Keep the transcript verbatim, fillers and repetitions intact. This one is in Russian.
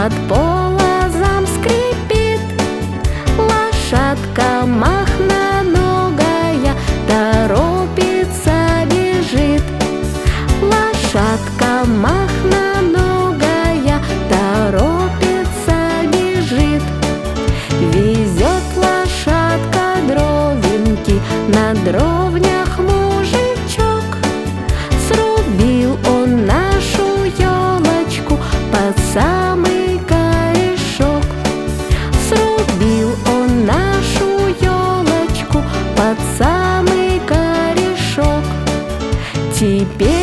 под полозом скрипит. Лошадка махноногая торопится, бежит. Лошадка махноногая торопится, бежит. Везет лошадка дровинки, на дровнях мужичок. Срубил он нашу елочку под самый корешок. Срубил он нашу елочку под самый корешок. Теперь